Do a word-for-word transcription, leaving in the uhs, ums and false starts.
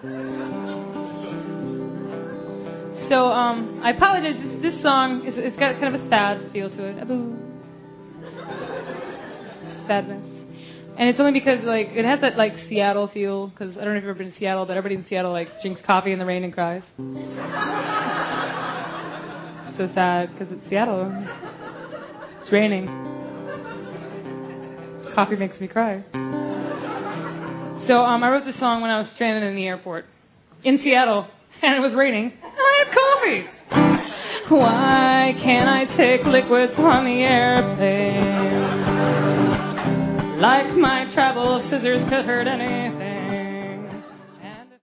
So um, I apologize. This, this song is it's got kind of a sad feel to it. Aboo. Sadness. And it's only because like it has that like Seattle feel. Because I don't know if you've ever been to Seattle, but everybody in Seattle like drinks coffee in the rain and cries. So sad because it's Seattle. It's raining. Coffee makes me cry. So um, I wrote this song when I was stranded in the airport in Seattle, and it was raining. And I had coffee. Why can't I take liquids on the airplane? Like my travel scissors could hurt anything.